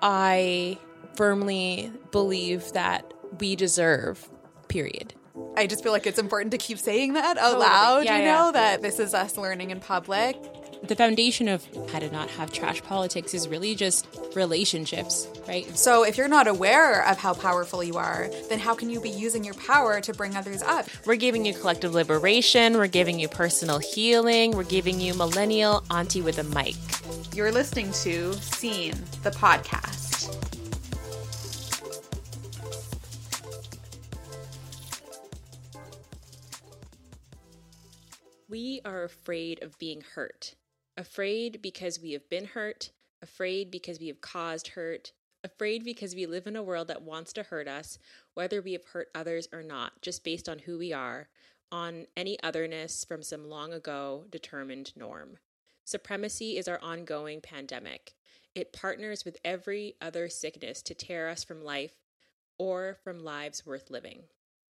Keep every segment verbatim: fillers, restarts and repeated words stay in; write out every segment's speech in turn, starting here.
I firmly believe that we deserve, period. I just feel like it's important to keep saying that out Totally. loud, Yeah, you yeah. know, that this is us learning in public. The foundation of how to not have trash politics is really just relationships, right? So if you're not aware of how powerful you are, then how can you be using your power to bring others up? We're giving you collective liberation. We're giving you personal healing. We're giving you millennial auntie with a mic. You're listening to Scene, the podcast. We are afraid of being hurt. Afraid because we have been hurt. Afraid because we have caused hurt. Afraid because we live in a world that wants to hurt us, whether we have hurt others or not, just based on who we are, on any otherness from some long ago determined norm. Supremacy is our ongoing pandemic. It partners with every other sickness to tear us from life or from lives worth living.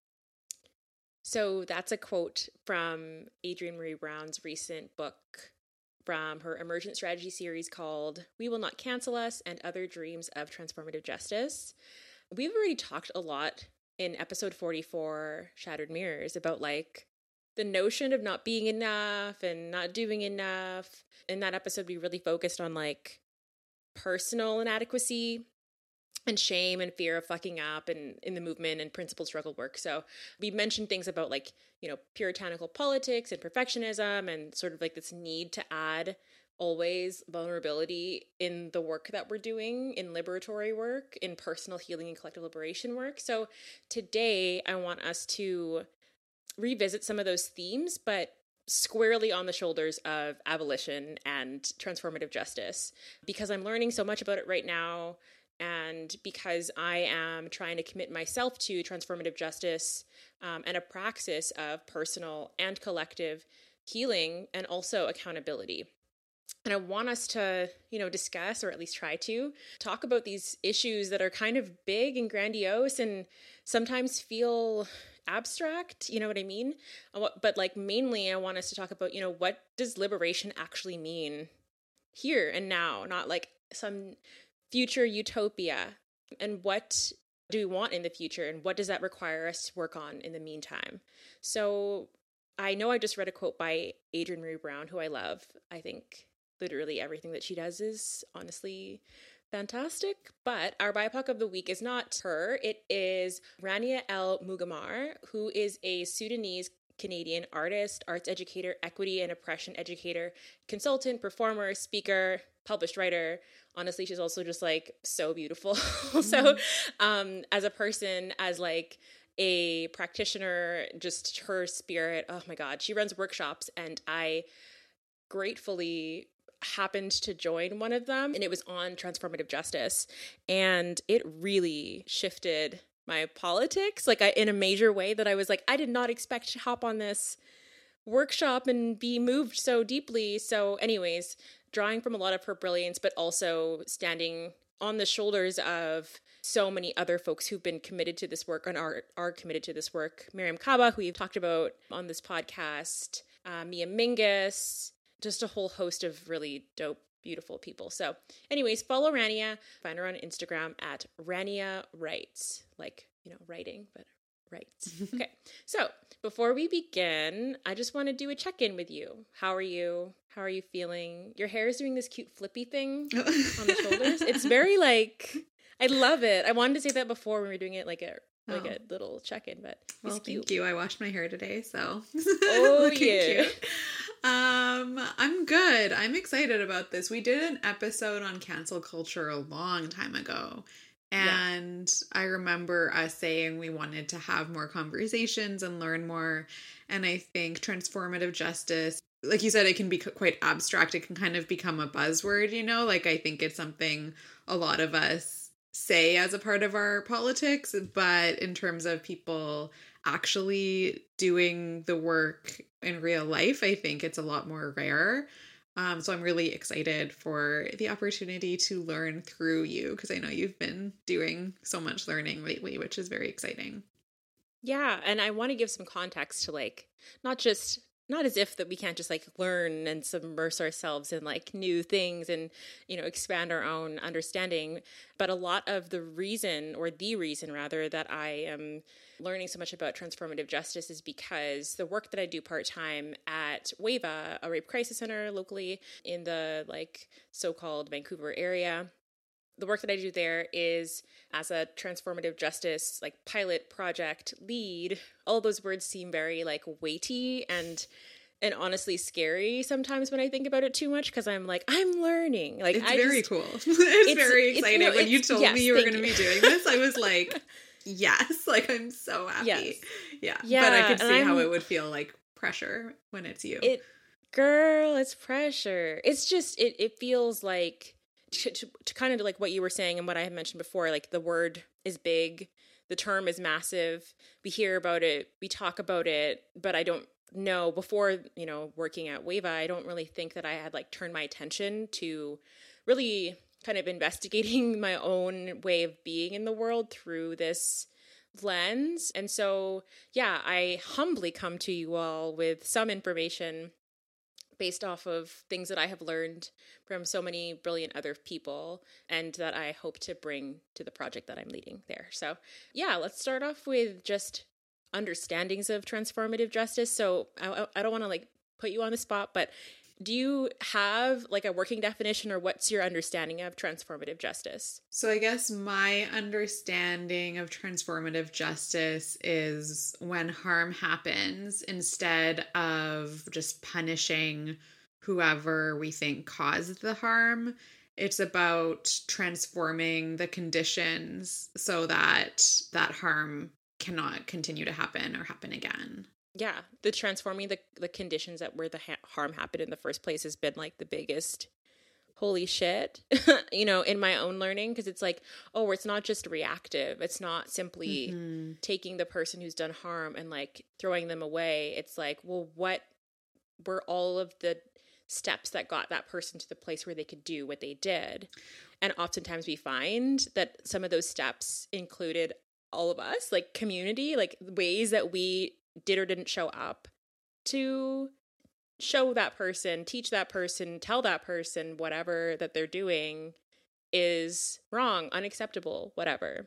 So that's a quote from Adrienne Maree Brown's recent book from her Emergent Strategy series called We Will Not Cancel Us and Other Dreams of Transformative Justice. We've already talked a lot in episode forty-four, Shattered Mirrors, about like the notion of not being enough and not doing enough. In that episode, we really focused on like personal inadequacy and shame and fear of fucking up and in the movement and principled struggle work. So we mentioned things about like, you know, puritanical politics and perfectionism and sort of like this need to add always vulnerability in the work that we're doing, in liberatory work, in personal healing and collective liberation work. So today I want us to revisit some of those themes, but squarely on the shoulders of abolition and transformative justice, because I'm learning so much about it right now. And because I am trying to commit myself to transformative justice um, and a praxis of personal and collective healing and also accountability. And I want us to, you know, discuss, or at least try to, talk about these issues that are kind of big and grandiose and sometimes feel abstract, you know what I mean? But like mainly I want us to talk about, you know, what does liberation actually mean here and now, not like some future utopia, and what do we want in the future, and what does that require us to work on in the meantime? So I know I just read a quote by Adrienne Maree Brown, who I love. I think literally everything that she does is honestly fantastic, but our B I P O C of the week is not her. It is Rania El Mugamar, who is a Sudanese Canadian artist, arts educator, equity and oppression educator, consultant, performer, speaker, published writer. Honestly, she's also just like so beautiful. Mm-hmm. So um, as a person, as like a practitioner, just her spirit, oh my God, she runs workshops and I gratefully happened to join one of them, and it was on transformative justice, and it really shifted my politics like I, in a major way that I was like, I did not expect to hop on this workshop and be moved so deeply. So anyways, drawing from a lot of her brilliance, but also standing on the shoulders of so many other folks who've been committed to this work and are, are committed to this work. Miriam Kaba, who you've talked about on this podcast, uh, Mia Mingus, just a whole host of really dope, beautiful people. So anyways, follow Rania. Find her on Instagram at Rania Writes, like, you know, writing, but writes. Okay. So before we begin, I just want to do a check-in with you. How are you? How are you feeling? Your hair is doing this cute flippy thing on the shoulders. It's very like, I love it. I wanted to say that before when we were doing it like a like oh. a little check-in, but well, cute. Thank you. I washed my hair today, so oh yeah. Cute. Um, I'm good. I'm excited about this. We did an episode on cancel culture a long time ago. And yeah. I remember us saying we wanted to have more conversations and learn more. And I think transformative justice, like you said, it can be quite abstract. It can kind of become a buzzword, you know, like I think it's something a lot of us say as a part of our politics. But in terms of people actually doing the work in real life, I think it's a lot more rare. Um, so I'm really excited for the opportunity to learn through you, because I know you've been doing so much learning lately, which is very exciting. Yeah, and I want to give some context to like not just not as if that we can't just like learn and submerge ourselves in like new things and, you know, expand our own understanding. But a lot of the reason, or the reason rather, that I am learning so much about transformative justice is because the work that I do part-time at WAVA, a rape crisis center locally in the like so-called Vancouver area. The work that I do there is as a transformative justice, like pilot project lead. All those words seem very like weighty and and honestly scary sometimes when I think about it too much, because I'm like, I'm learning. Like, it's I very just, cool. it's, it's very exciting. It's, no, when you told yes, me you were going to you. be doing this, I was like, yes, like I'm so happy. Yes. Yeah. yeah. But I could see I'm, how it would feel like pressure when it's you. It, girl, it's pressure. It's just, it, it feels like, To, to, to kind of like what you were saying and what I had mentioned before, like the word is big, the term is massive. We hear about it, we talk about it, but I don't know, before, you know, working at WAVA, I don't really think that I had like turned my attention to really kind of investigating my own way of being in the world through this lens. And so, yeah, I humbly come to you all with some information based off of things that I have learned from so many brilliant other people and that I hope to bring to the project that I'm leading there. So yeah, let's start off with just understandings of transformative justice. So I, I don't want to like put you on the spot, but do you have like a working definition, or what's your understanding of transformative justice? So I guess my understanding of transformative justice is when harm happens, instead of just punishing whoever we think caused the harm, it's about transforming the conditions so that that harm cannot continue to happen or happen again. Yeah, the transforming the the conditions that where the ha- harm happened in the first place has been like the biggest holy shit, you know, in my own learning, because it's like, oh, it's not just reactive. It's not simply mm-hmm. taking the person who's done harm and like throwing them away. It's like, well, what were all of the steps that got that person to the place where they could do what they did? And oftentimes we find that some of those steps included all of us, like community, like ways that we did or didn't show up to show that person, teach that person, tell that person whatever that they're doing is wrong, unacceptable, whatever.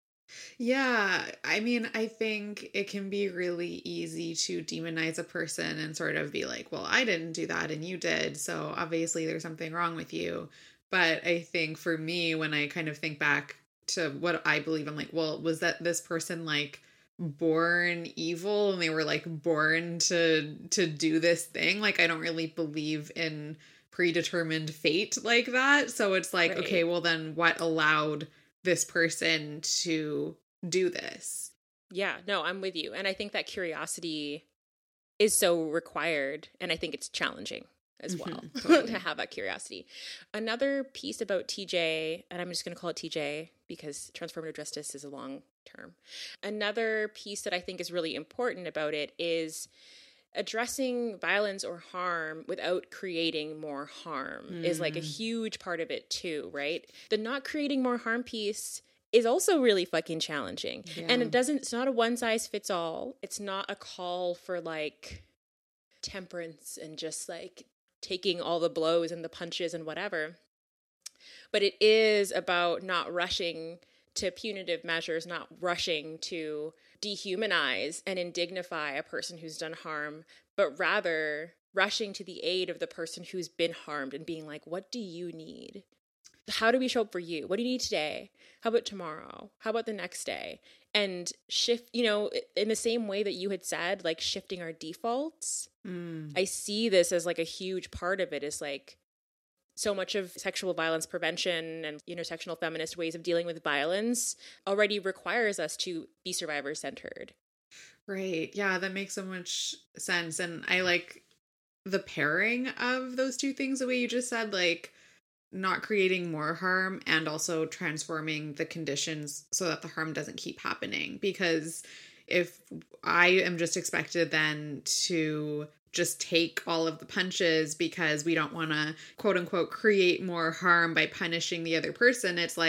Yeah, I mean, I think it can be really easy to demonize a person and sort of be like, well, I didn't do that and you did, so obviously there's something wrong with you. But I think for me, when I kind of think back to what I believe, I'm like, well, was that this person like born evil and they were like born to to do this thing? Like, I don't really believe in predetermined fate like that. So it's like, right. Okay, well then what allowed this person to do this? Yeah, no, I'm with you. And I think that curiosity is so required, and I think it's challenging as well mm-hmm, totally. to have that curiosity. Another piece about T J, and I'm just going to call it T J because transformative justice is a long term. Another piece that I think is really important about it is addressing violence or harm without creating more harm mm. is like a huge part of it too, right? The not creating more harm piece is also really fucking challenging. Yeah. And it doesn't, it's not a one size fits all. It's not a call for like temperance and just like taking all the blows and the punches and whatever. But it is about not rushing to punitive measures, not rushing to dehumanize and indignify a person who's done harm, but rather rushing to the aid of the person who's been harmed and being like, what do you need? How do we show up for you? What do you need today? How about tomorrow? How about the next day? And shift, you know, in the same way that you had said, like shifting our defaults. Mm. I see this as like a huge part of it is like, so much of sexual violence prevention and intersectional feminist ways of dealing with violence already requires us to be survivor-centered. Right. Yeah, that makes so much sense. And I like the pairing of those two things, the way you just said, like not creating more harm and also transforming the conditions so that the harm doesn't keep happening. Because if I am just expected then to just take all of the punches because we don't want to quote unquote create more harm by punishing the other person, it's like,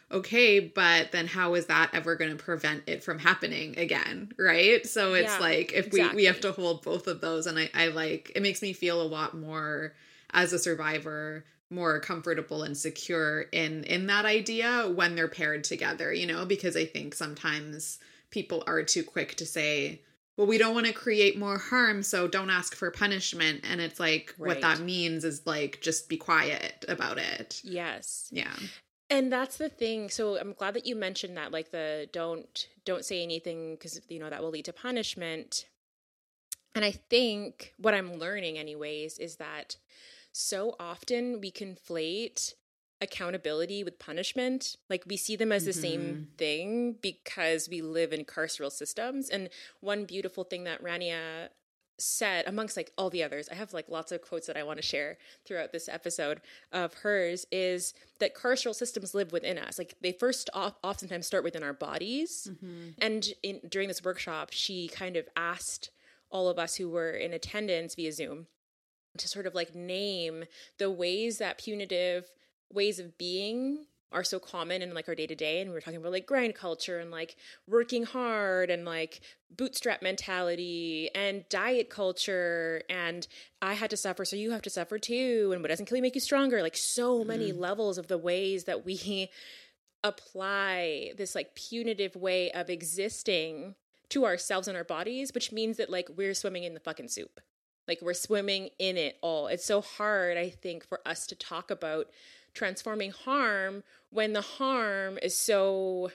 okay, but then how is that ever going to prevent it from happening again? Right. So it's Yeah, like, if exactly. we, we have to hold both of those. And I, I like, it makes me feel a lot more as a survivor, more comfortable and secure in, in that idea when they're paired together, you know, because I think sometimes people are too quick to say, well, we don't want to create more harm, so don't ask for punishment. And it's like, Right. what that means is like, just be quiet about it. Yes. Yeah. And that's the thing. So I'm glad that you mentioned that, like the don't don't say anything because, you know, that will lead to punishment. And I think what I'm learning anyways is that so often we conflate accountability with punishment. Like we see them as the Mm-hmm. same thing because we live in carceral systems. And one beautiful thing that Rania said, amongst like all the others, I have like lots of quotes that I want to share throughout this episode of hers, is that carceral systems live within us. Like they first off, oftentimes start within our bodies. Mm-hmm. And in, during this workshop, she kind of asked all of us who were in attendance via Zoom to sort of like name the ways that punitive ways of being are so common in like our day to day. And we were talking about like grind culture and like working hard and like bootstrap mentality and diet culture. And I had to suffer, so you have to suffer too. And what doesn't kill you make you stronger. Like so many mm. levels of the ways that we apply this like punitive way of existing to ourselves and our bodies, which means that like we're swimming in the fucking soup. Like we're swimming in it all. It's so hard, I think, for us to talk about transforming harm when the harm is so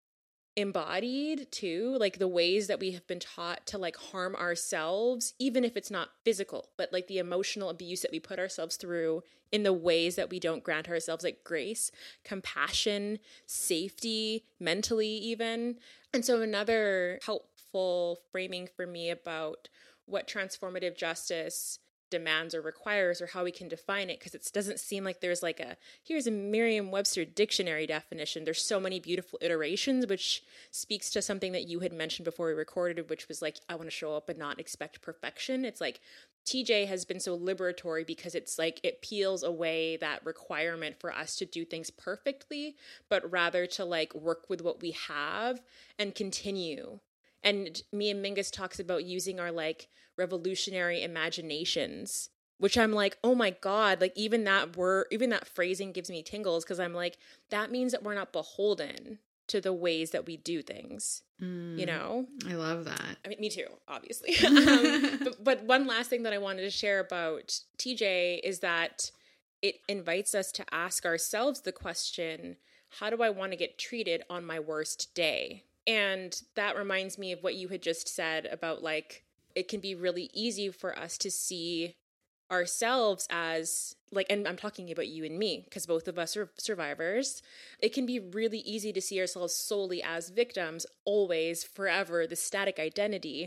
embodied too, like the ways that we have been taught to like harm ourselves, even if it's not physical, but like the emotional abuse that we put ourselves through in the ways that we don't grant ourselves like grace, compassion, safety, mentally even. And so another helpful framing for me about what transformative justice demands or requires, or how we can define it, because it doesn't seem like there's like a, here's a Merriam-Webster dictionary definition. There's so many beautiful iterations, which speaks to something that you had mentioned before we recorded, which was like, I want to show up and not expect perfection. It's like T J has been so liberatory because it's like it peels away that requirement for us to do things perfectly, but rather to like work with what we have and continue. And me and Mingus talks about using our like revolutionary imaginations, which I'm like, oh my God, like even that word, even that phrasing gives me tingles, because I'm like, that means that we're not beholden to the ways that we do things, mm, you know? I love that. I mean, me too, obviously. um, but, but one last thing that I wanted to share about T J is that it invites us to ask ourselves the question, how do I want to get treated on my worst day? And that reminds me of what you had just said about like, it can be really easy for us to see ourselves as like, and I'm talking about you and me, because both of us are survivors. It can be really easy to see ourselves solely as victims, always, forever, the static identity.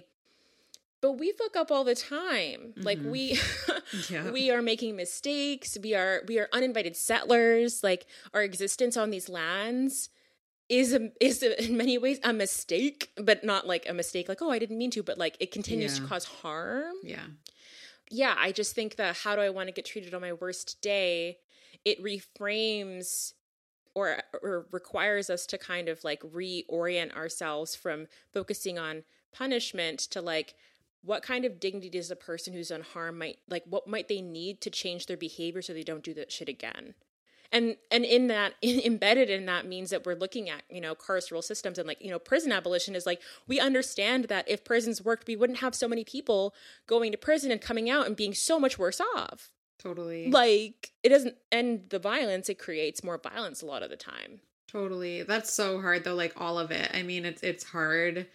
But we fuck up all the time. Mm-hmm. Like we, yeah. we are making mistakes. We are, we are uninvited settlers. Like our existence on these lands is a, is a, in many ways a mistake, but not like a mistake like, oh, I didn't mean to, but like it continues yeah. to cause harm. Yeah. Yeah, I just think that how do I want to get treated on my worst day? It reframes or, or requires us to kind of like reorient ourselves from focusing on punishment to like, what kind of dignity does a person who's done harm might, like what might they need to change their behavior so they don't do that shit again? And and in that, in, embedded in that means that we're looking at, you know, carceral systems and like, you know, prison abolition is like, we understand that if prisons worked, we wouldn't have so many people going to prison and coming out and being so much worse off. Totally. Like, it doesn't end the violence, it creates more violence a lot of the time. Totally. That's so hard though, like all of it. I mean, it's it's hard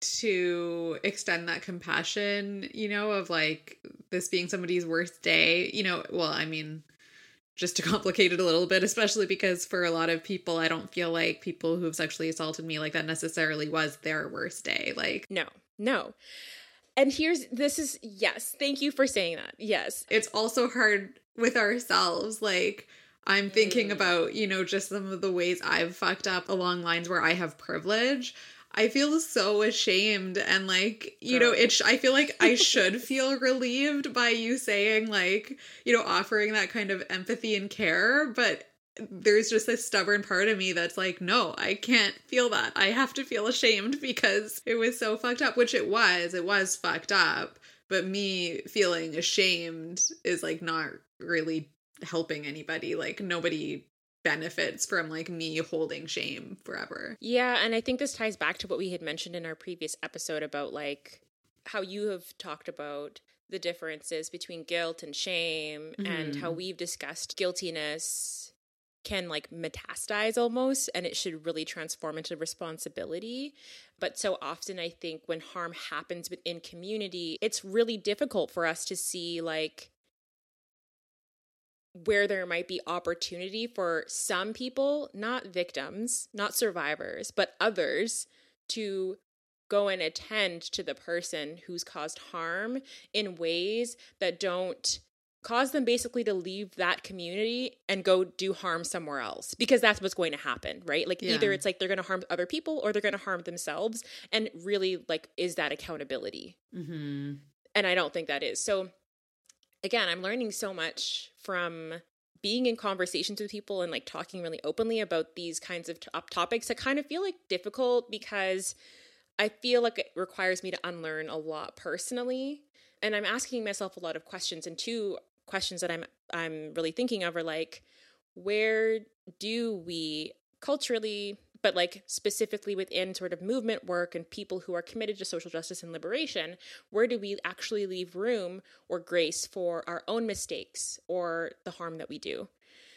to extend that compassion, you know, of like this being somebody's worst day, you know, well, I mean, just to complicate it a little bit, especially because for a lot of people, I don't feel like people who've sexually assaulted me like that necessarily was their worst day. Like, no, no. And here's, this is, yes, thank you for saying that. Yes. It's also hard with ourselves. Like, I'm thinking mm. about, you know, just some of the ways I've fucked up along lines where I have privilege. I feel so ashamed and like, you Girl. know, it, sh- I feel like I should feel relieved by you saying like, you know, offering that kind of empathy and care, but there's just this stubborn part of me that's like, no, I can't feel that. I have to feel ashamed because it was so fucked up, which it was. It was fucked up. But me feeling ashamed is like not really helping anybody. Like nobody benefits from like me holding shame forever. Yeah, and I think this ties back to what we had mentioned in our previous episode about like how you have talked about the differences between guilt and shame, mm-hmm. and how we've discussed guiltiness can like metastasize almost, and it should really transform into responsibility. But so often I think when harm happens within community, it's really difficult for us to see like where there might be opportunity for some people, not victims, not survivors, but others to go and attend to the person who's caused harm in ways that don't cause them basically to leave that community and go do harm somewhere else, because that's what's going to happen, right? Like yeah. either it's like they're going to harm other people or they're going to harm themselves. And really, like, is that accountability? Mm-hmm. And I don't think that is. So again, I'm learning so much from being in conversations with people and like talking really openly about these kinds of t- topics that kind of feel like difficult, because I feel like it requires me to unlearn a lot personally. And I'm asking myself a lot of questions, and two questions that I'm I'm really thinking of are like, where do we culturally, but like specifically within sort of movement work and people who are committed to social justice and liberation, where do we actually leave room or grace for our own mistakes or the harm that we do?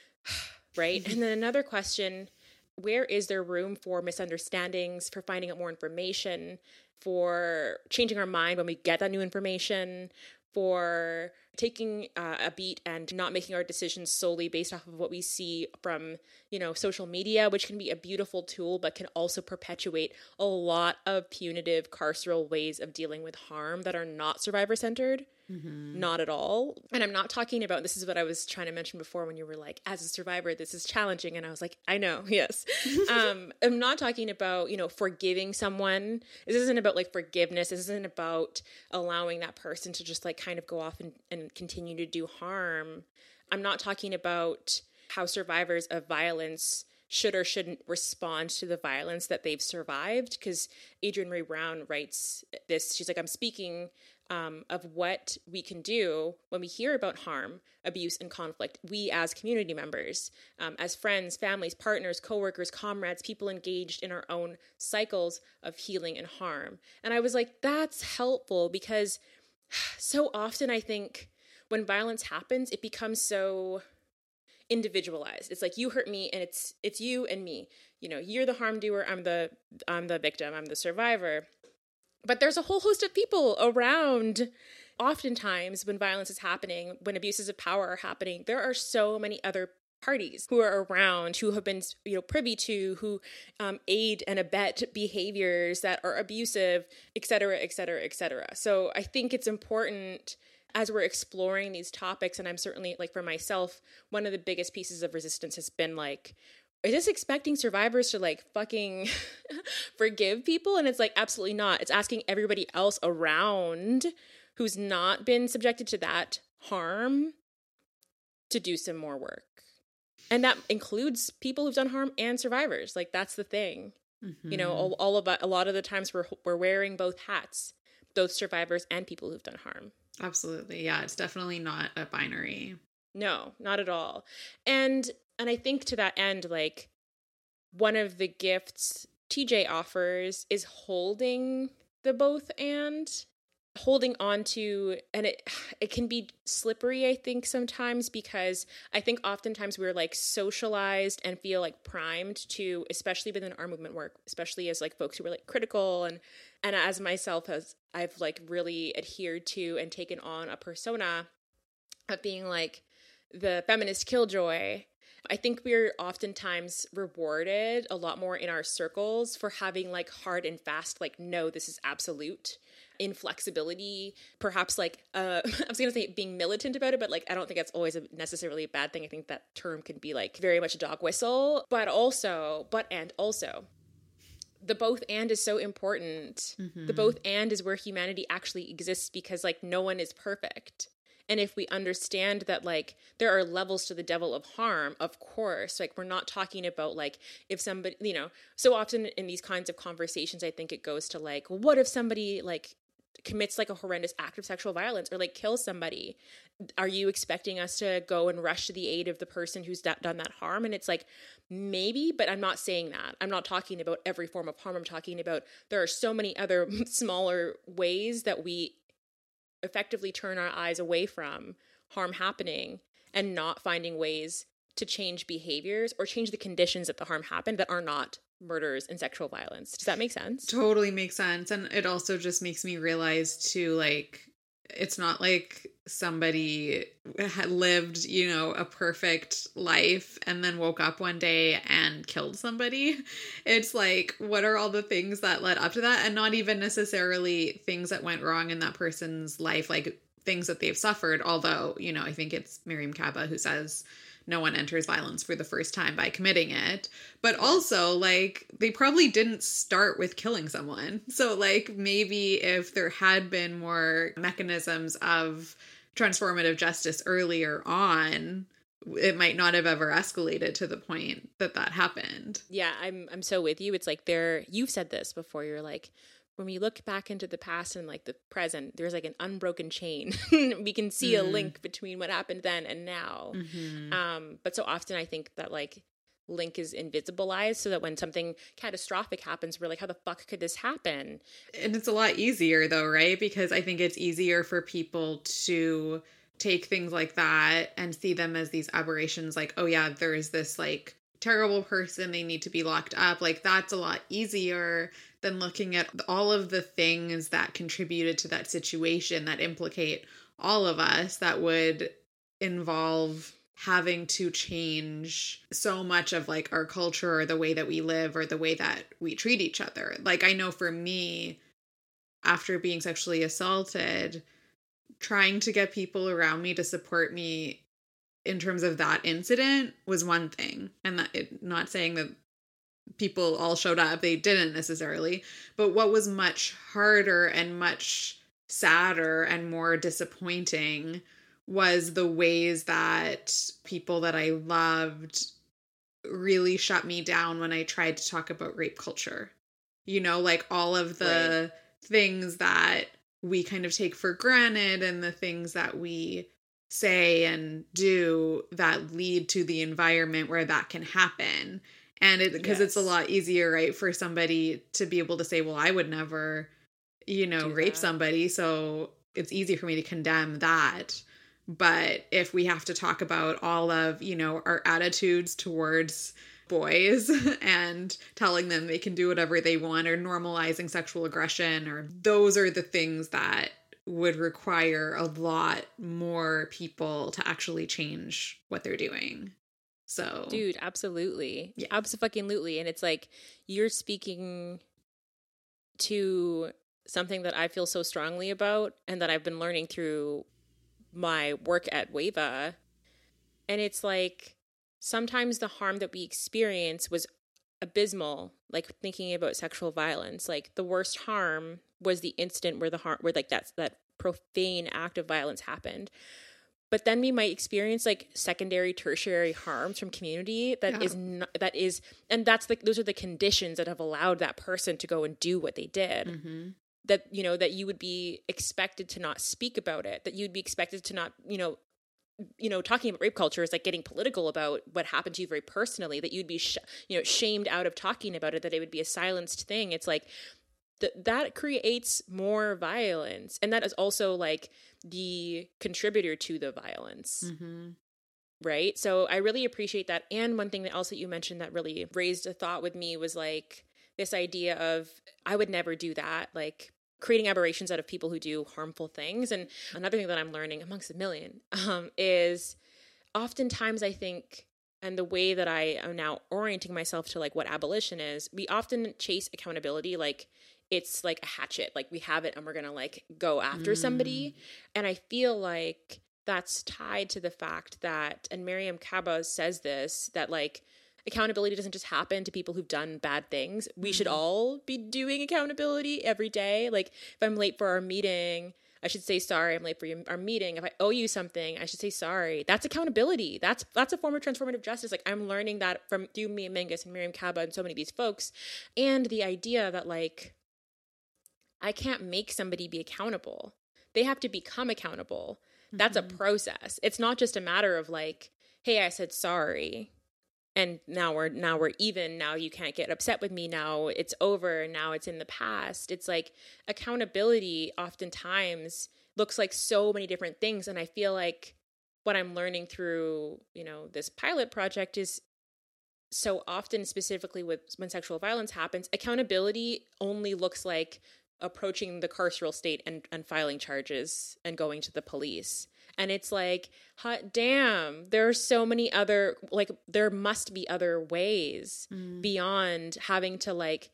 Right? And then another question, where is there room for misunderstandings, for finding out more information, for changing our mind when we get that new information, for taking uh, a beat and not making our decisions solely based off of what we see from, you know, social media, which can be a beautiful tool, but can also perpetuate a lot of punitive carceral ways of dealing with harm that are not survivor-centered. Mm-hmm. Not at all. And I'm not talking about, this is what I was trying to mention before when you were like, as a survivor, this is challenging. And I was like, I know, yes. um, I'm not talking about, you know, forgiving someone. This isn't about like forgiveness. This isn't about allowing that person to just like kind of go off and, and continue to do harm. I'm not talking about how survivors of violence should or shouldn't respond to the violence that they've survived. Because Adrienne Maree Brown writes this, she's like, I'm speaking Um, of what we can do when we hear about harm, abuse, and conflict. We as community members, um, as friends, families, partners, coworkers, comrades, people engaged in our own cycles of healing and harm. And I was like, that's helpful, because so often I think when violence happens, it becomes so individualized. It's like, you hurt me and it's it's you and me. You know, you're the harm doer, I'm the I'm the victim, I'm the survivor. But there's a whole host of people around. Oftentimes when violence is happening, when abuses of power are happening, there are so many other parties who are around, who have been, you know, privy to, who um, aid and abet behaviors that are abusive, et cetera, et cetera, et cetera. So I think it's important as we're exploring these topics, and I'm certainly, like, for myself, one of the biggest pieces of resistance has been like, is this expecting survivors to like fucking forgive people? And it's like, absolutely not. It's asking everybody else around who's not been subjected to that harm to do some more work. And that includes people who've done harm and survivors. Like, that's the thing. Mm-hmm. You know, all, all about a lot of the times we're we're wearing both hats, both survivors and people who've done harm. Absolutely. Yeah, it's definitely not a binary. No, not at all. And And I think to that end, like, one of the gifts T J offers is holding the both and, holding on to, and it it can be slippery, I think, sometimes, because I think oftentimes we're like socialized and feel like primed to, especially within our movement work, especially as like folks who are like critical, and and as myself, as I've like really adhered to and taken on a persona of being like the feminist killjoy. I think we're oftentimes rewarded a lot more in our circles for having like hard and fast, like, no, this is absolute, inflexibility, perhaps like, uh, I was going to say being militant about it, but like, I don't think that's always a necessarily a bad thing. I think that term can be like very much a dog whistle, but also, but and also, the both and is so important. Mm-hmm. The both and is where humanity actually exists, because like no one is perfect. And if we understand that, like, there are levels to the devil of harm, of course, like, we're not talking about, like, if somebody, you know, so often in these kinds of conversations, I think it goes to, like, well, what if somebody, like, commits, like, a horrendous act of sexual violence or, like, kills somebody? Are you expecting us to go and rush to the aid of the person who's da- done that harm? And it's like, maybe, but I'm not saying that. I'm not talking about every form of harm. I'm talking about there are so many other smaller ways that we effectively turn our eyes away from harm happening and not finding ways to change behaviors or change the conditions that the harm happened that are not murders and sexual violence. Does that make sense? Totally makes sense. And it also just makes me realize too, like, it's not like somebody had lived, you know, a perfect life and then woke up one day and killed somebody. It's like, what are all the things that led up to that? And not even necessarily things that went wrong in that person's life, like things that they've suffered. Although, you know, I think it's Mariame Kaba who says no one enters violence for the first time by committing it. But also, like, they probably didn't start with killing someone. So, like, maybe if there had been more mechanisms of transformative justice earlier on, it might not have ever escalated to the point that that happened. Yeah, I'm I'm so with you. It's like there, you've said this before, you're like, when we look back into the past and like the present, there's like an unbroken chain. We can see mm. a link between what happened then and now. Mm-hmm. Um, but so often I think that like link is invisibilized so that when something catastrophic happens, we're like, how the fuck could this happen? And it's a lot easier though, right? Because I think it's easier for people to take things like that and see them as these aberrations. Like, oh yeah, there's this like terrible person, they need to be locked up. Like that's a lot easier than looking at all of the things that contributed to that situation that implicate all of us, that would involve having to change so much of like our culture or the way that we live or the way that we treat each other. Like I know for me, after being sexually assaulted, trying to get people around me to support me in terms of that incident was one thing. And that it, not saying that people all showed up, they didn't necessarily, but what was much harder and much sadder and more disappointing was the ways that people that I loved really shut me down when I tried to talk about rape culture. You know, like all of the right. things that we kind of take for granted and the things that we say and do that lead to the environment where that can happen. And it, because yes. it's a lot easier, right, for somebody to be able to say, well, I would never, you know, do rape that. somebody. So it's easy for me to condemn that. But if we have to talk about all of, you know, our attitudes towards boys and telling them they can do whatever they want or normalizing sexual aggression, or those are the things that would require a lot more people to actually change what they're doing. So, dude, absolutely. Yeah. Absolutely. And it's like you're speaking to something that I feel so strongly about and that I've been learning through my work at WAVA. And it's like sometimes the harm that we experience was abysmal, like thinking about sexual violence. Like the worst harm was the instant where the harm, where like that's that profane act of violence happened. But then we might experience like secondary, tertiary harms from community that yeah. is not, that is, and that's the, those are the conditions that have allowed that person to go and do what they did. Mm-hmm. That, you know, that you would be expected to not speak about it, that you'd be expected to not, you know, you know, talking about rape culture is like getting political about what happened to you very personally, that you'd be, sh- you know, shamed out of talking about it, that it would be a silenced thing. It's like, th- that creates more violence. And that is also like the contributor to the violence. Mm-hmm. Right. So I really appreciate that. And one thing that else that you mentioned that really raised a thought with me was like this idea of, I would never do that. Like creating aberrations out of people who do harmful things. And another thing that I'm learning amongst a million um, is oftentimes I think, and the way that I am now orienting myself to like what abolition is, we often chase accountability like it's like a hatchet, like we have it and we're going to like go after mm. somebody. And I feel like that's tied to the fact that, and Mariame Kaba says this, that like accountability doesn't just happen to people who've done bad things. We mm. should all be doing accountability every day. Like if I'm late for our meeting, I should say sorry, I'm late for our meeting. If I owe you something, I should say sorry. That's accountability. That's that's a form of transformative justice. Like, I'm learning that from through Mia Mingus and Miriam Kaba and so many of these folks. And the idea that, like, I can't make somebody be accountable. They have to become accountable. That's mm-hmm. a process. It's not just a matter of like, hey, I said sorry, and now we're now we're even. Now you can't get upset with me. Now it's over. Now it's in the past. It's like accountability oftentimes looks like so many different things. And I feel like what I'm learning through, you know, this pilot project is so often, specifically with when sexual violence happens, accountability only looks like approaching the carceral state and, and filing charges and going to the police. And it's like, hot damn, there are so many other, like, there must be other ways mm. beyond having to, like,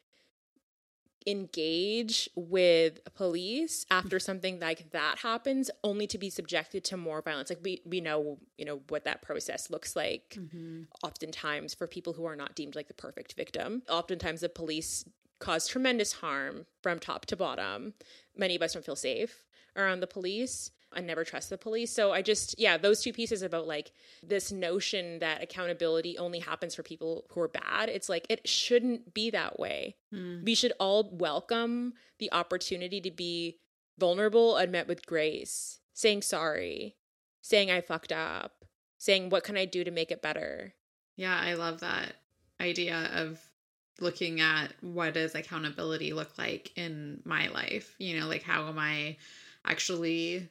engage with police after something like that happens, only to be subjected to more violence. Like, we, we know, you know, what that process looks like mm-hmm. oftentimes for people who are not deemed like the perfect victim. Oftentimes the police cause tremendous harm from top to bottom. Many of us don't feel safe around the police and never trust the police. So I just, yeah, those two pieces about like this notion that accountability only happens for people who are bad. It's like, it shouldn't be that way. Mm. We should all welcome the opportunity to be vulnerable and met with grace, saying sorry, saying I fucked up, saying what can I do to make it better. Yeah, I love that idea of looking at what does accountability look like in my life? You know, like, how am I actually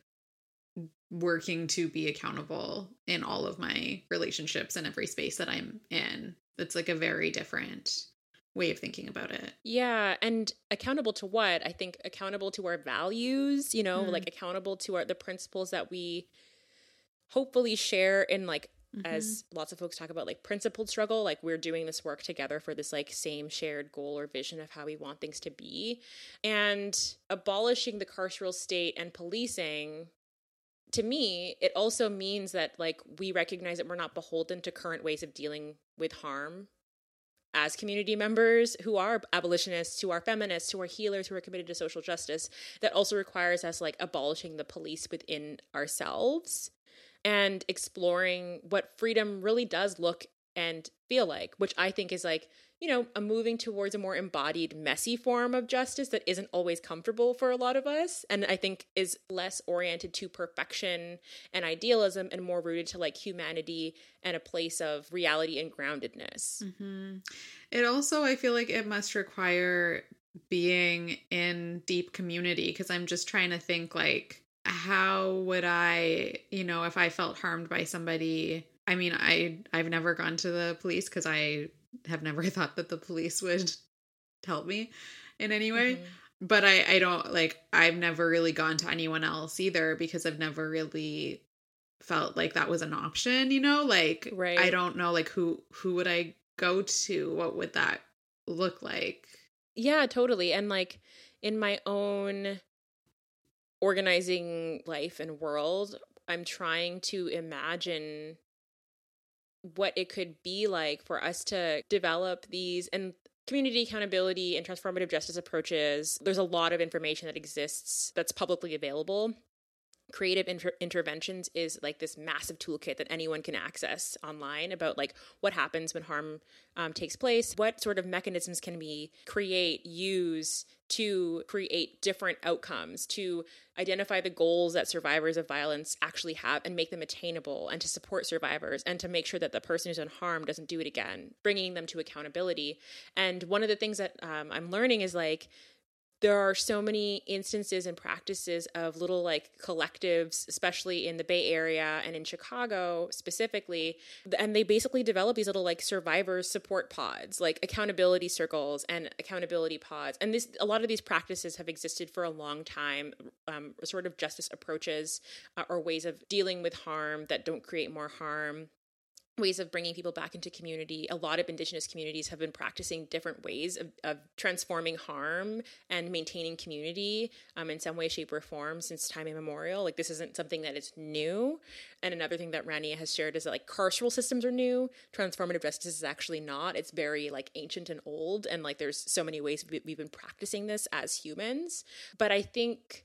working to be accountable in all of my relationships and every space that I'm in? It's like a very different way of thinking about it. Yeah. And accountable to what? I think accountable to our values, you know, mm. like accountable to our, the principles that we hopefully share in, like, mm-hmm. as lots of folks talk about, like, principled struggle, like we're doing this work together for this like same shared goal or vision of how we want things to be. And abolishing the carceral state and policing, to me, it also means that, like, we recognize that we're not beholden to current ways of dealing with harm as community members who are abolitionists, who are feminists, who are healers, who are committed to social justice. That also requires us, like, abolishing the police within ourselves and exploring what freedom really does look and feel like, which I think is, like, you know, a moving towards a more embodied, messy form of justice that isn't always comfortable for a lot of us. And I think is less oriented to perfection and idealism and more rooted to, like, humanity and a place of reality and groundedness. Mm-hmm. It also, I feel like it must require being in deep community, because I'm just trying to think, like, how would I, you know, if I felt harmed by somebody, I mean, I, I've never gone to the police because I have never thought that the police would help me in any way. Mm-hmm. But I, I don't, like, I've never really gone to anyone else either, because I've never really felt like that was an option, you know, like, right. I don't know, like, who, who would I go to? What would that look like? Yeah, totally. And, like, in my own organizing life and world, I'm trying to imagine what it could be like for us to develop these and community accountability and transformative justice approaches. There's a lot of information that exists that's publicly available. Creative inter- interventions is like this massive toolkit that anyone can access online about, like, what happens when harm um, takes place, what sort of mechanisms can we create, use to create different outcomes, to identify the goals that survivors of violence actually have and make them attainable, and to support survivors and to make sure that the person who's done harm doesn't do it again, bringing them to accountability. And one of the things that um, I'm learning is, like, there are so many instances and practices of little, like, collectives, especially in the Bay Area and in Chicago specifically. And they basically develop these little, like, survivor support pods, like accountability circles and accountability pods. And this, a lot of these practices have existed for a long time, um, sort of justice approaches uh, or ways of dealing with harm that don't create more harm. Ways of bringing people back into community. A lot of Indigenous communities have been practicing different ways of, of transforming harm and maintaining community um, in some way, shape, or form since time immemorial. Like, this isn't something that is new. And another thing that Rania has shared is that, like, carceral systems are new. Transformative justice is actually not. It's very, like, ancient and old. And, like, there's so many ways we've been practicing this as humans. But I think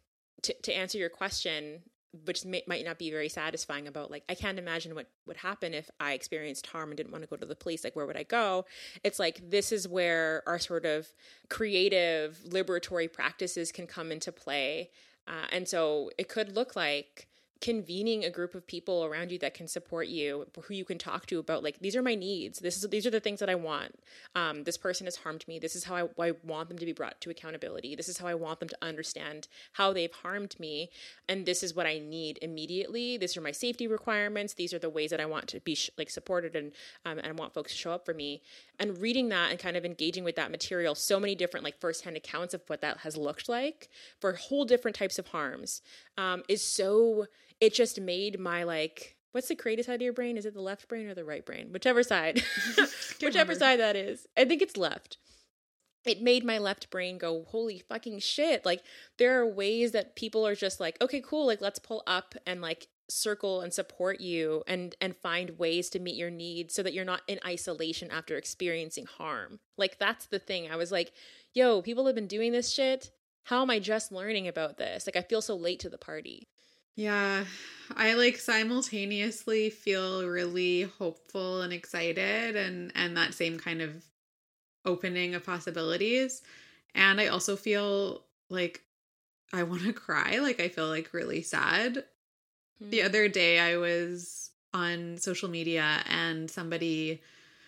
to, to answer your question, which may, might not be very satisfying about like, I can't imagine what would happen if I experienced harm and didn't want to go to the police. Like, where would I go? It's like, this is where our sort of creative liberatory practices can come into play. Uh, and so it could look like convening a group of people around you that can support you, who you can talk to about like, these are my needs. This is, these are the things that I want. Um, this person has harmed me. This is how I, I want them to be brought to accountability. This is how I want them to understand how they've harmed me. And this is what I need immediately. These are my safety requirements. These are the ways that I want to be sh- like supported and, um, and I want folks to show up for me. And reading that and kind of engaging with that material, so many different like firsthand accounts of what that has looked like for whole different types of harms, um, is so, it just made my like, what's the creative side of your brain? Is it the left brain or the right brain? Whichever side, whichever side that is. I think it's left. It made my left brain go, holy fucking shit. Like, there are ways that people are just like, okay, cool. Like, let's pull up and like circle and support you and, and find ways to meet your needs so that you're not in isolation after experiencing harm. Like, that's the thing. I was like, yo, people have been doing this shit. How am I just learning about this? Like, I feel so late to the party. Yeah, I like simultaneously feel really hopeful and excited and, and that same kind of opening of possibilities. And I also feel like I want to cry. Like, I feel like really sad. Hmm. The other day I was on social media and somebody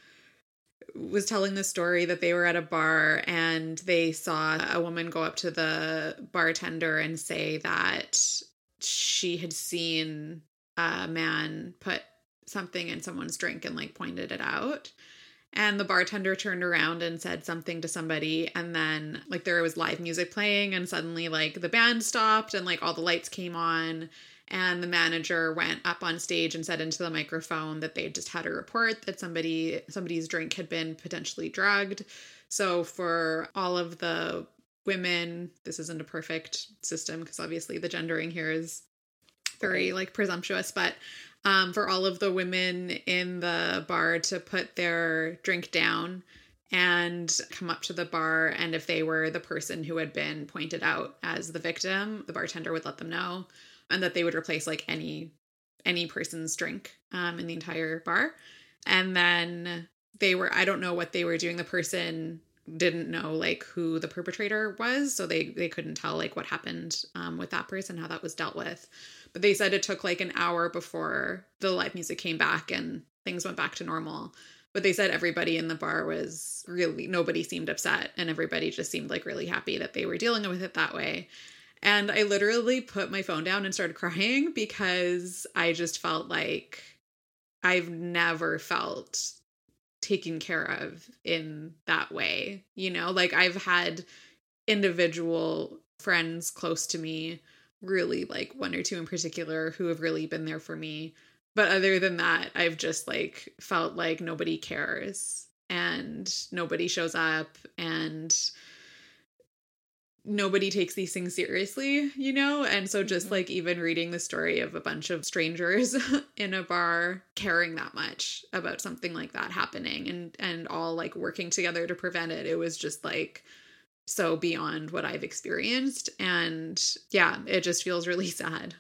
was telling the story that they were at a bar and they saw a woman go up to the bartender and say that she had seen a man put something in someone's drink and like pointed it out. And the bartender turned around and said something to somebody. And then like there was live music playing and suddenly like the band stopped and like all the lights came on. And the manager went up on stage and said into the microphone that they just had a report that somebody somebody's drink had been potentially drugged. So for all of the women, this isn't a perfect system because obviously the gendering here is very like presumptuous, but um, for all of the women in the bar to put their drink down and come up to the bar, and if they were the person who had been pointed out as the victim, the bartender would let them know, and that they would replace like any any person's drink um, in the entire bar. And then they were, I don't know what they were doing. The person didn't know like who the perpetrator was, so they they couldn't tell like what happened um with that person, how that was dealt with. But they said it took like an hour before the live music came back and things went back to normal. But they said everybody in the bar was really, nobody seemed upset and everybody just seemed like really happy that they were dealing with it that way. And I literally put my phone down and started crying because I just felt like I've never felt taken care of in that way, you know, like I've had individual friends close to me, really like one or two in particular, who have really been there for me. But other than that, I've just like felt like nobody cares and nobody shows up and nobody takes these things seriously, you know? And so just like even reading the story of a bunch of strangers in a bar caring that much about something like that happening and, and all like working together to prevent it, it was just like so beyond what I've experienced. And yeah, it just feels really sad.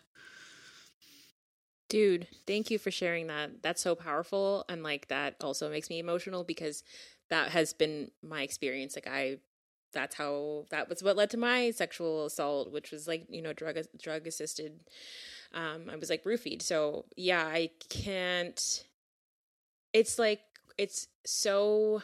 Dude, thank you for sharing that. That's so powerful. And like that also makes me emotional because that has been my experience. Like I That's how, that was what led to my sexual assault, which was like, you know, drug, drug assisted. Um, I was like roofied. So yeah, I can't, it's like, it's so,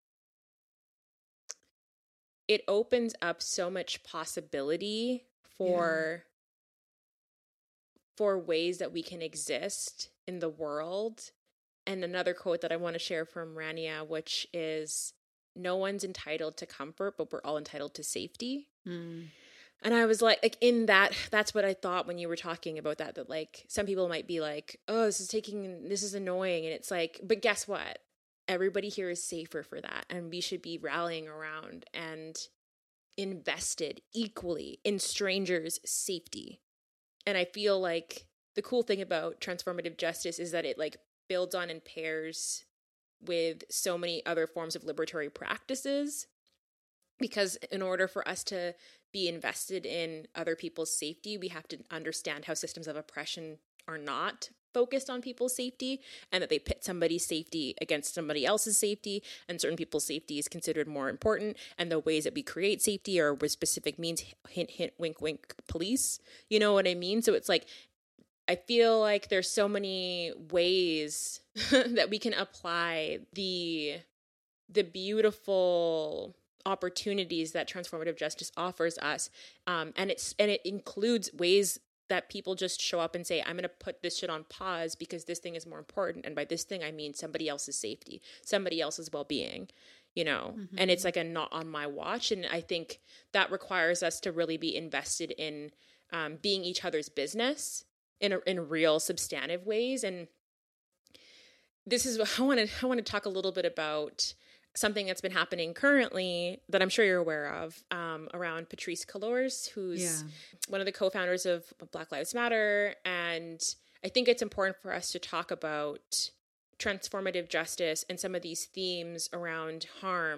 it opens up so much possibility for, yeah. for ways that we can exist in the world. And another quote that I want to share from Rania, which is, no one's entitled to comfort, but we're all entitled to safety. Mm. And I was like, like in that, that's what I thought when you were talking about that, that like some people might be like, oh, this is taking, this is annoying. And it's like, but guess what? Everybody here is safer for that. And we should be rallying around and invested equally in strangers' safety. And I feel like the cool thing about transformative justice is that it like builds on and pairs with so many other forms of liberatory practices. Because in order for us to be invested in other people's safety, we have to understand how systems of oppression are not focused on people's safety, and that they pit somebody's safety against somebody else's safety, and certain people's safety is considered more important, and the ways that we create safety are with specific means, hint, hint, wink, wink, police. You know what I mean? So it's like, I feel like there's so many ways that we can apply the the beautiful opportunities that transformative justice offers us, um, and it's and it includes ways that people just show up and say, I'm going to put this shit on pause because this thing is more important. And by this thing, I mean somebody else's safety, somebody else's well-being, you know, mm-hmm. and it's like a not on my watch. And I think that requires us to really be invested in um, being each other's business in a, in real substantive ways. And this is what I want to, I want to talk a little bit about something that's been happening currently that I'm sure you're aware of, um, around Patrisse Cullors, who's yeah. one of the co-founders of Black Lives Matter. And I think it's important for us to talk about transformative justice and some of these themes around harm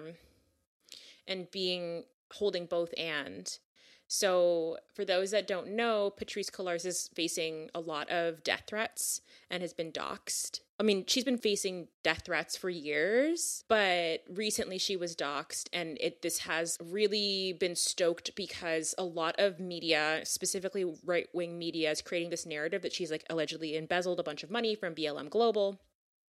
and being holding both and. So for those that don't know, Patrisse Cullors is facing a lot of death threats and has been doxxed. I mean, she's been facing death threats for years, but recently she was doxxed, and it this has really been stoked because a lot of media, specifically right-wing media, is creating this narrative that she's like allegedly embezzled a bunch of money from B L M Global.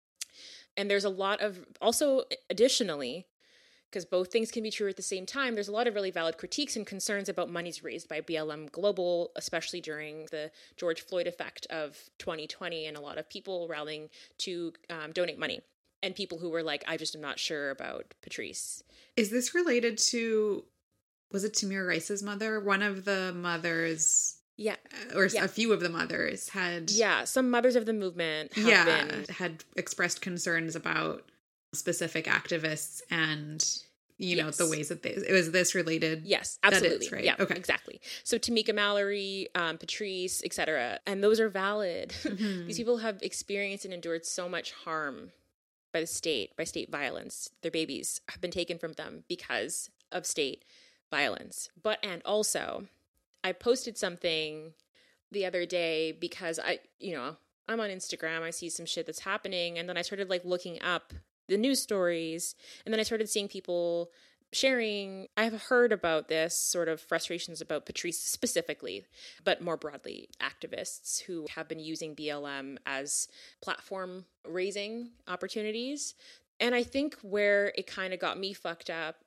And there's a lot of, also additionally, because both things can be true at the same time, there's a lot of really valid critiques and concerns about monies raised by B L M Global, especially during the George Floyd effect of twenty twenty, and a lot of people rallying to um, donate money, and people who were like, I just am not sure about Patrisse. Is this related to, was it Tamir Rice's mother? One of the mothers... Yeah. Or yeah. a few of the mothers had... Yeah, some mothers of the movement have yeah, been... had expressed concerns about specific activists and, you know, yes. the ways that they... Was this related? Yes, absolutely. Is, right? Yeah, okay. Exactly. So Tamika Mallory, um, Patrisse, et cetera. And those are valid. Mm-hmm. These people have experienced and endured so much harm by the state, by state violence. Their babies have been taken from them because of state violence. But, and also... I posted something the other day because I, you know, I'm on Instagram, I see some shit that's happening, and then I started like looking up the news stories, and then I started seeing people sharing. I have heard about this sort of frustrations about Patrisse specifically, but more broadly, activists who have been using B L M as platform raising opportunities. And I think where it kind of got me fucked up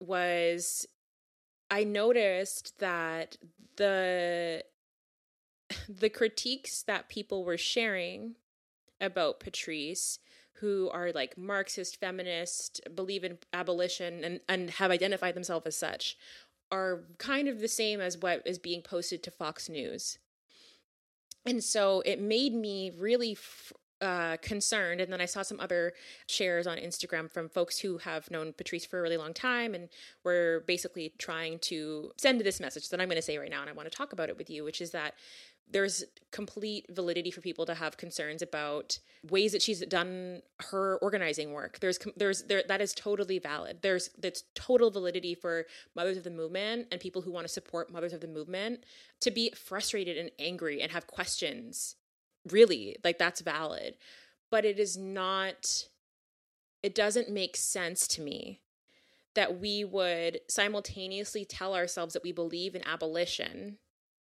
was I noticed that the the critiques that people were sharing about Patrisse, who are like Marxist, feminist, believe in abolition, and, and have identified themselves as such, are kind of the same as what is being posted to Fox News. And so it made me really f- Uh, concerned. And then I saw some other shares on Instagram from folks who have known Patrisse for a really long time and were basically trying to send this message that I'm going to say right now, and I want to talk about it with you, which is that there's complete validity for people to have concerns about ways that she's done her organizing work. There's, there's, there, that is totally valid. There's, there's total validity for mothers of the movement and people who want to support mothers of the movement to be frustrated and angry and have questions. Really, like that's valid, but it is not, it doesn't make sense to me that we would simultaneously tell ourselves that we believe in abolition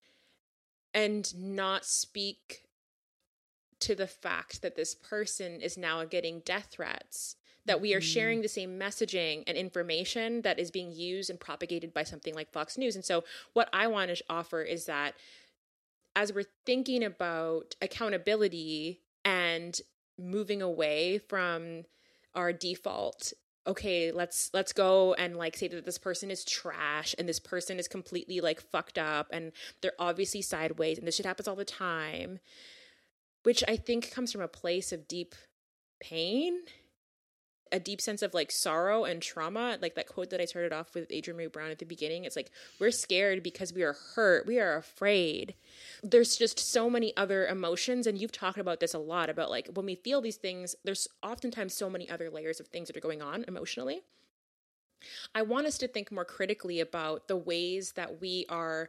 and not speak to the fact that this person is now getting death threats, that we are sharing the same messaging and information that is being used and propagated by something like Fox News. And so what I want to offer is that as we're thinking about accountability and moving away from our default, okay, let's let's go and like say that this person is trash and this person is completely like fucked up and they're obviously sideways and this shit happens all the time, which I think comes from a place of deep pain, a deep sense of like sorrow and trauma. Like that quote that I started off with Adrienne Maree Brown at the beginning, it's like, we're scared because we are hurt. We are afraid. There's just so many other emotions. And you've talked about this a lot about like when we feel these things, there's oftentimes so many other layers of things that are going on emotionally. I want us to think more critically about the ways that we are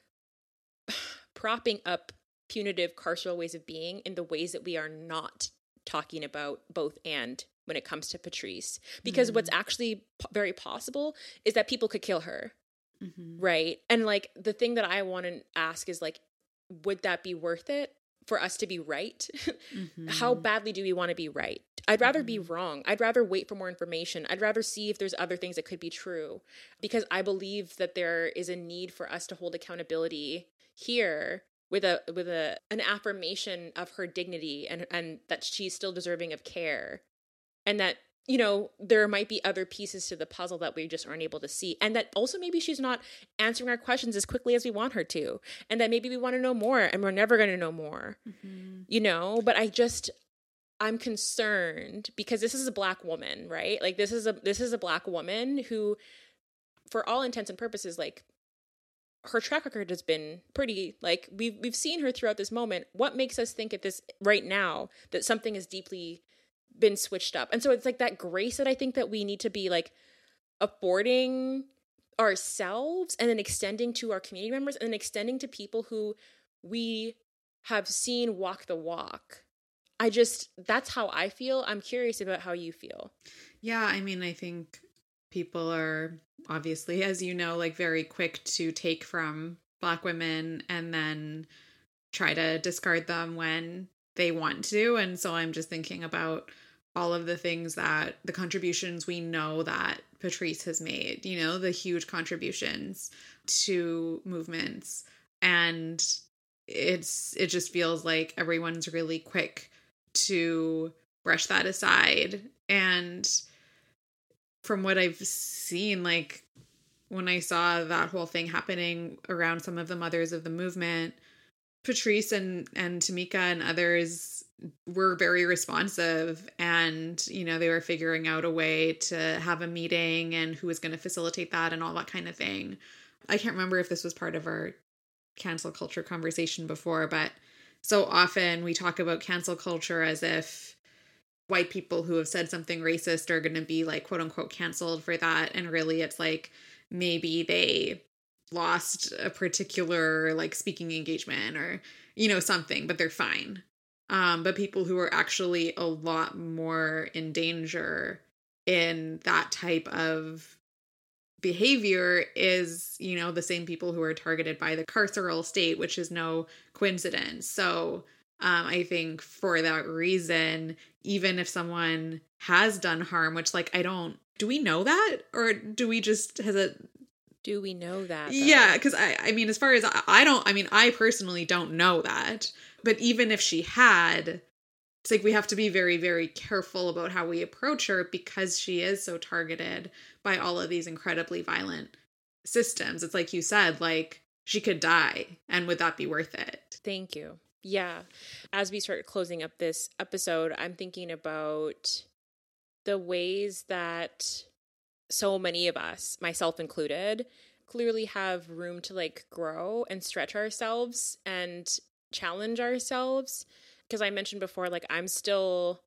propping up punitive carceral ways of being in the ways that we are not talking about both and when it comes to Patrice. Because mm-hmm. what's actually p- very possible is that people could kill her. Mm-hmm. Right. And like the thing that I want to ask is like, would that be worth it for us to be right? Mm-hmm. How badly do we want to be right? I'd rather mm-hmm. be wrong. I'd rather wait for more information. I'd rather see if there's other things that could be true, because I believe that there is a need for us to hold accountability here with a with a an affirmation of her dignity and and that she's still deserving of care, and that, you know, there might be other pieces to the puzzle that we just aren't able to see. And that also maybe she's not answering our questions as quickly as we want her to. And that maybe we want to know more and we're never going to know more, mm-hmm. you know, but I just, I'm concerned because this is a Black woman, right? Like this is a, this is a Black woman who, for all intents and purposes, like her track record has been pretty, like we've, we've seen her throughout this moment. What makes us think at this right now that something is deeply been switched up? And so it's like that grace that I think that we need to be like affording ourselves and then extending to our community members and then extending to people who we have seen walk the walk. I just, that's how I feel. I'm curious about how you feel. Yeah, I mean, I think people are obviously, as you know, like very quick to take from Black women and then try to discard them when they want to. And so I'm just thinking about all of the things that the contributions we know that Patrice has made, you know, the huge contributions to movements. And it's, it just feels like everyone's really quick to brush that aside. And from what I've seen, like when I saw that whole thing happening around some of the mothers of the movement, Patrice and, and Tamika and others were very responsive, and, you know, they were figuring out a way to have a meeting and who was going to facilitate that and all that kind of thing. I can't remember if this was part of our cancel culture conversation before, but so often we talk about cancel culture as if white people who have said something racist are going to be like quote unquote canceled for that. And really it's like maybe they lost a particular like speaking engagement or, you know, something, but they're fine. Um, but people who are actually a lot more in danger in that type of behavior is, you know, the same people who are targeted by the carceral state, which is no coincidence. So um, I think for that reason, even if someone has done harm, which like, I don't, do we know that? Or do we just, has it, do we know that? Though? Yeah, because I, I mean, as far as I, I don't, I mean, I personally don't know that. But even if she had, it's like we have to be very, very careful about how we approach her because she is so targeted by all of these incredibly violent systems. It's like you said, like she could die, and would that be worth it? Thank you. Yeah. As we start closing up this episode, I'm thinking about the ways that so many of us, myself included, clearly have room to like grow and stretch ourselves and challenge ourselves. Because I mentioned before, like I'm still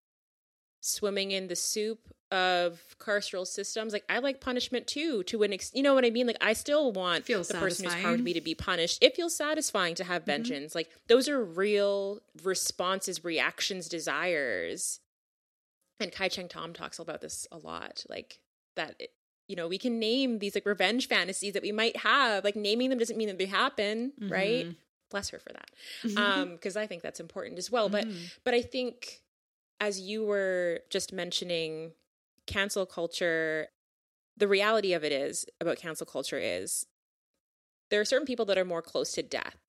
swimming in the soup of carceral systems. Like I like punishment too, to an ex- you know what I mean? Like I still want feels the satisfying. person who's harmed me to be punished. It feels satisfying to have vengeance. Mm-hmm. Like those are real responses, reactions, desires. And Kai Cheng Tom talks about this a lot. Like that, it, you know, we can name these like revenge fantasies that we might have. Like naming them doesn't mean that they happen, mm-hmm. right? Bless her for that. Mm-hmm. Um, because I think that's important as well. Mm-hmm. But but I think as you were just mentioning cancel culture, the reality of it is about cancel culture is there are certain people that are more close to death.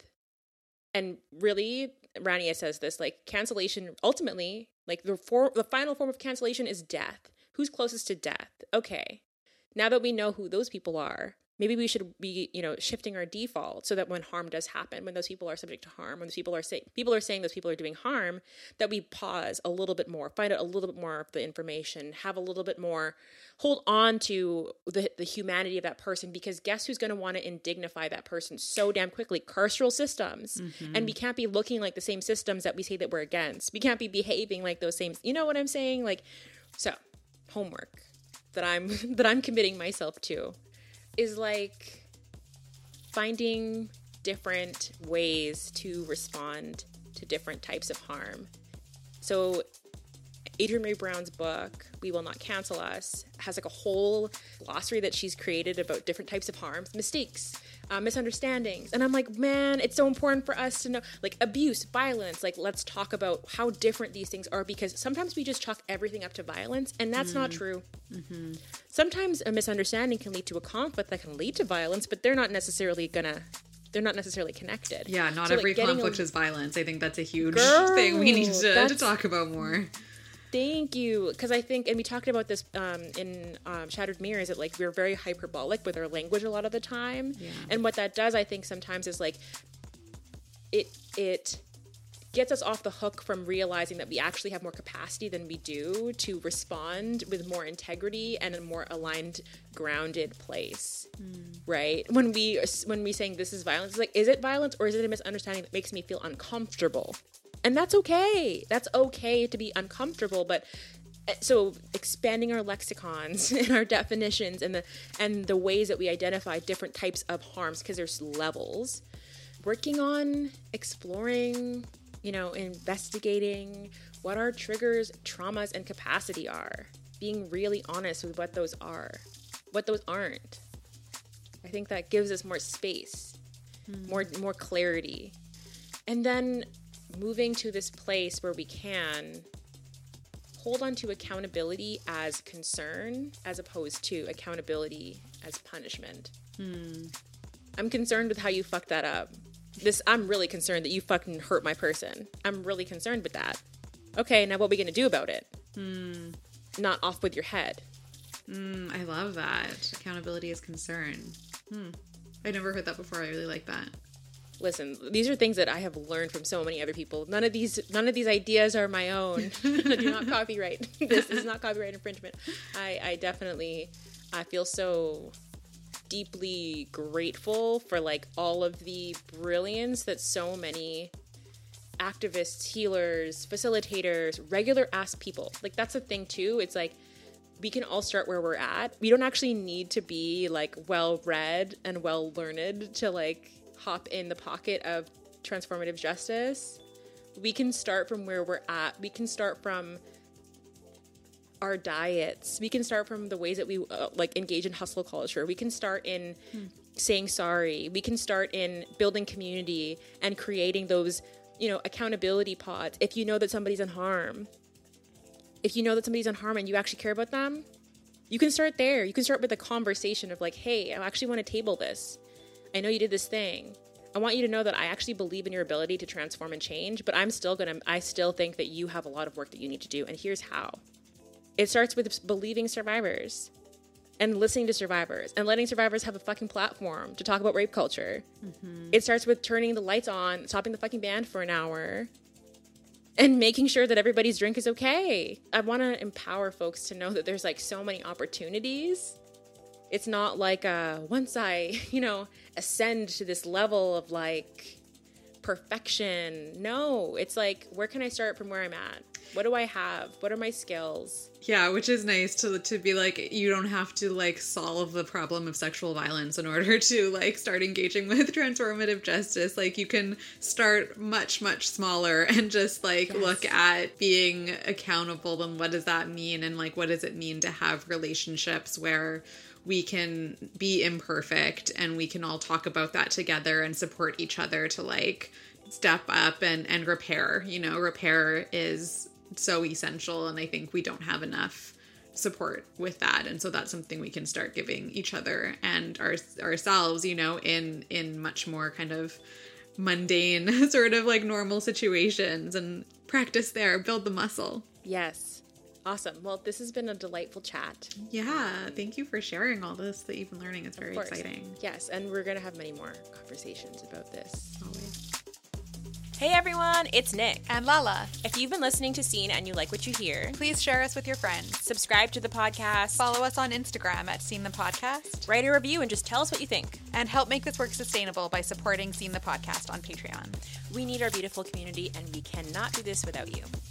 And really, Rania says this, like cancellation, ultimately, like the for, the final form of cancellation is death. Who's closest to death? Okay. Now that we know who those people are, maybe we should be, you know, shifting our default so that when harm does happen, when those people are subject to harm, when those people are saying people are saying those people are doing harm, that we pause a little bit more, find out a little bit more of the information, have a little bit more, hold on to the the humanity of that person, because guess who's going to want to indignify that person so damn quickly? Carceral systems. Mm-hmm. And we can't be looking like the same systems that we say that we're against. We can't be behaving like those same, you know what I'm saying? Like, so homework. that I'm that I'm committing myself to is like finding different ways to respond to different types of harm. So Adrienne Maree Brown's book, We Will Not Cancel Us, has like a whole glossary that she's created about different types of harms, mistakes, uh, misunderstandings. And I'm like, man, it's so important for us to know, like abuse, violence, like let's talk about how different these things are, because sometimes we just chalk everything up to violence, and that's mm. not true. Mm-hmm. Sometimes a misunderstanding can lead to a conflict that can lead to violence, but they're not necessarily gonna... They're not necessarily connected. Yeah, not so, every like, conflict a... is violence. I think that's a huge Girl, thing we need to, to talk about more. Thank you. Because I think, and we talked about this um, in um, Shattered Mirrors, that like we're very hyperbolic with our language a lot of the time. Yeah. And what that does, I think, sometimes is like it it gets us off the hook from realizing that we actually have more capacity than we do to respond with more integrity and a more aligned, grounded place. Mm. Right? When we when we saying this is violence, it's like, is it violence or is it a misunderstanding that makes me feel uncomfortable? And that's okay. That's okay to be uncomfortable. But so expanding our lexicons and our definitions and the and the ways that we identify different types of harms, because there's levels. Working on exploring, you know, investigating what our triggers, traumas, and capacity are. Being really honest with what those are, what those aren't. I think that gives us more space, mm. more more clarity. And then moving to this place where we can hold on to accountability as concern as opposed to accountability as punishment. Mm. I'm concerned with how you fucked that up. This, I'm really concerned that you fucking hurt my person. I'm really concerned with that. Okay, now what are we going to do about it? Mm. Not off with your head. Mm, I love that. Accountability is concern. Hmm. I never heard that before. I really like that. Listen, these are things that I have learned from so many other people. None of these, none of these ideas are my own. I do not copyright. This is not copyright infringement. I, I definitely, I feel so deeply grateful for like all of the brilliance that so many activists, healers, facilitators, regular ass people, like that's the thing too. It's like we can all start where we're at. We don't actually need to be like well read and well learned to like hop in the pocket of transformative justice. We can start from where we're at. We can start from our diets. We can start from the ways that we uh, like engage in hustle culture. We can start in hmm. saying sorry. We can start in building community and creating those, you know, accountability pods. If you know that somebody's in harm, if you know that somebody's in harm and you actually care about them, you can start there. You can start with a conversation of like, hey, I actually want to table this. I know you did this thing. I want you to know that I actually believe in your ability to transform and change, but I'm still going to, I still think that you have a lot of work that you need to do. And here's how. It starts with believing survivors and listening to survivors and letting survivors have a fucking platform to talk about rape culture. Mm-hmm. It starts with turning the lights on, stopping the fucking band for an hour, and making sure that everybody's drink is okay. I want to empower folks to know that there's like so many opportunities. It's not like uh, once I, you know, ascend to this level of like perfection. No, it's like, where can I start from where I'm at? What do I have? What are my skills? Yeah, which is nice to to be like, you don't have to like solve the problem of sexual violence in order to like start engaging with transformative justice. Like you can start much, much smaller and just like yes. look at being accountable and what does that mean? And like, what does it mean to have relationships where we can be imperfect and we can all talk about that together and support each other to like step up and, and repair. You know, repair is so essential, and I think we don't have enough support with that, and so that's something we can start giving each other and our, ourselves, you know, in in much more kind of mundane sort of like normal situations, and practice there, build the muscle. Yes. Awesome. Well, this has been a delightful chat. Yeah. Thank you for sharing all this that you've been learning. It's very exciting. Yes. And we're going to have many more conversations about this. Always. Hey everyone, it's Nick. And Lala. If you've been listening to Scene and you like what you hear, please share us with your friends. Subscribe to the podcast. Follow us on Instagram at Scene the Podcast. Write a review and just tell us what you think. And help make this work sustainable by supporting Scene the Podcast on Patreon. We need our beautiful community and we cannot do this without you.